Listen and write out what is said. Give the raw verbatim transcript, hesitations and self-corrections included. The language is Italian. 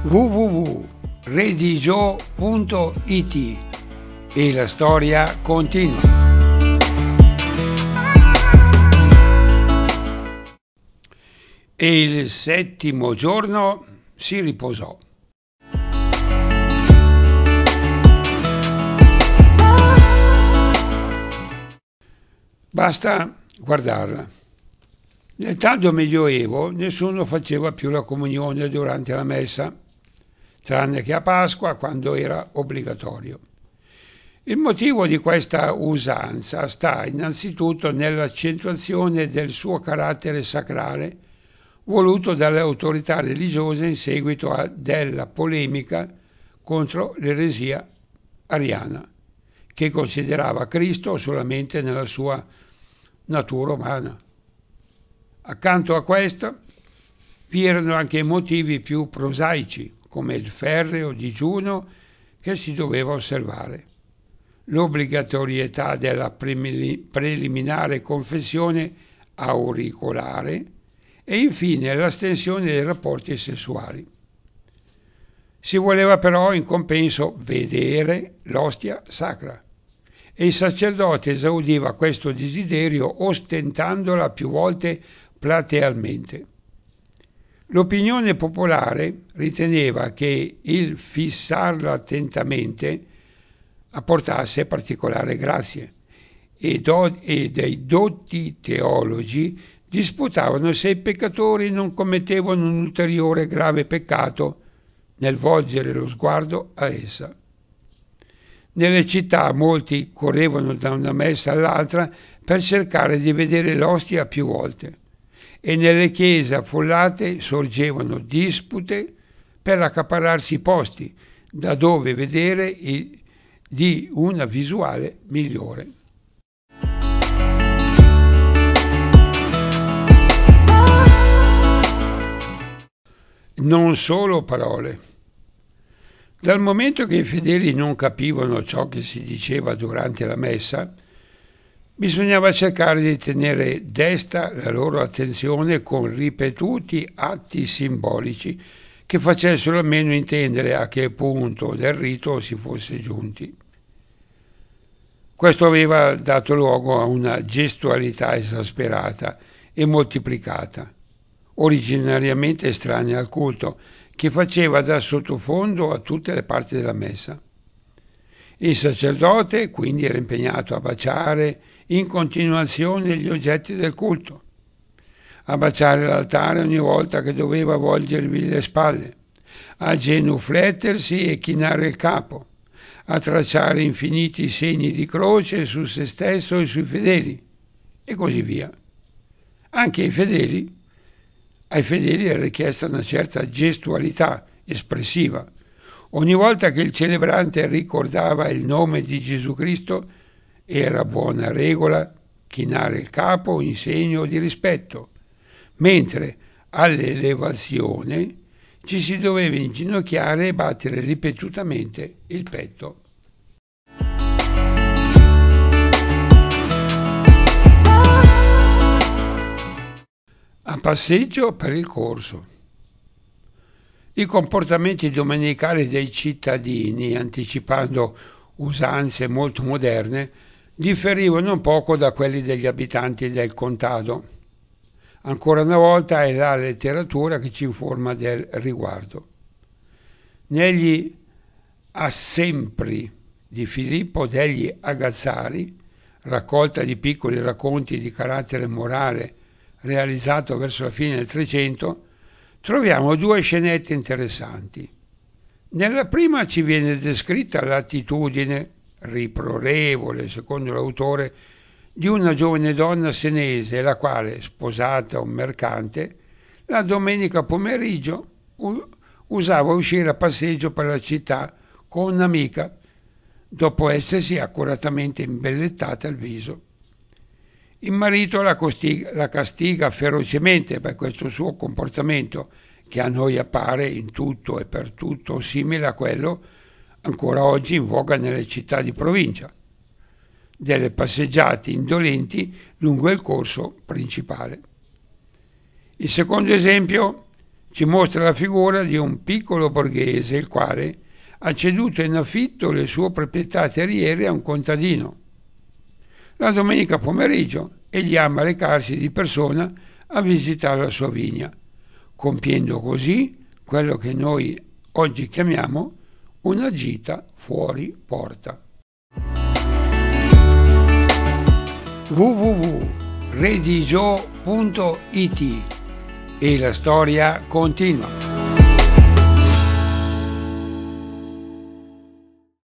w w w punto redigio punto i t e la storia continua. E il settimo giorno si riposò. Basta guardarla. Nel tardo Medioevo nessuno faceva più la comunione durante la messa, tranne che a Pasqua, quando era obbligatorio. Il motivo di questa usanza sta innanzitutto nell'accentuazione del suo carattere sacrale, voluto dalle autorità religiose in seguito a della polemica contro l'eresia ariana, che considerava Cristo solamente nella sua natura umana. Accanto a questo vi erano anche motivi più prosaici, come il ferreo digiuno che si doveva osservare, l'obbligatorietà della preliminare confessione auricolare e infine l'astensione dai rapporti sessuali. Si voleva però in compenso vedere l'ostia sacra e il sacerdote esaudiva questo desiderio ostentandola più volte platealmente. L'opinione popolare riteneva che il fissarla attentamente apportasse particolare grazie e, do- e dei dotti teologi disputavano se i peccatori non commettevano un ulteriore grave peccato nel volgere lo sguardo a essa. Nelle città molti correvano da una messa all'altra per cercare di vedere l'ostia più volte e nelle chiese affollate sorgevano dispute per accaparrarsi posti da dove vedere il, di una visuale migliore. Non solo parole. Dal momento che i fedeli non capivano ciò che si diceva durante la messa, bisognava cercare di tenere desta la loro attenzione con ripetuti atti simbolici che facessero almeno intendere a che punto del rito si fosse giunti. Questo aveva dato luogo a una gestualità esasperata e moltiplicata, originariamente estranea al culto, che faceva da sottofondo a tutte le parti della messa. Il sacerdote quindi era impegnato a baciare in continuazione gli oggetti del culto, a baciare l'altare ogni volta che doveva volgervi le spalle, a genuflettersi e chinare il capo, a tracciare infiniti segni di croce su se stesso e sui fedeli, e così via. Anche ai fedeli, ai fedeli era richiesta una certa gestualità espressiva. Ogni volta che il celebrante ricordava il nome di Gesù Cristo, era buona regola chinare il capo in segno di rispetto, mentre all'elevazione ci si doveva inginocchiare e battere ripetutamente il petto. A passeggio per il corso. I comportamenti domenicali dei cittadini, anticipando usanze molto moderne, differivano poco da quelli degli abitanti del contado. Ancora una volta è la letteratura che ci informa del riguardo. Negli Assempri di Filippo degli Agazzari, raccolta di piccoli racconti di carattere morale realizzato verso la fine del Trecento, troviamo due scenette interessanti. Nella prima ci viene descritta l'attitudine, riprorevole secondo l'autore, di una giovane donna senese, la quale, sposata a un mercante, la domenica pomeriggio usava uscire a passeggio per la città con un'amica, dopo essersi accuratamente imbellettata il viso. Il marito la, costiga, la castiga ferocemente per questo suo comportamento, che a noi appare in tutto e per tutto simile a quello ancora oggi in voga nelle città di provincia, delle passeggiate indolenti lungo il corso principale. Il secondo esempio ci mostra la figura di un piccolo borghese il quale ha ceduto in affitto le sue proprietà terriere a un contadino. La domenica pomeriggio egli ama recarsi di persona a visitare la sua vigna, compiendo così quello che noi oggi chiamiamo una gita fuori porta. w w w punto redigio punto it E la storia continua.